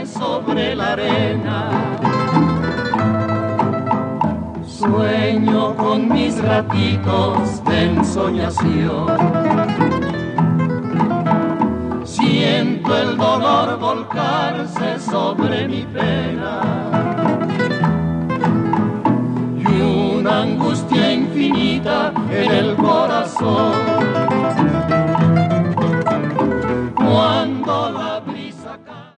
sobre la arena. Sueño con mis ratitos de ensoñación. Siento el dolor volcarse sobre mi pena y una angustia infinita en el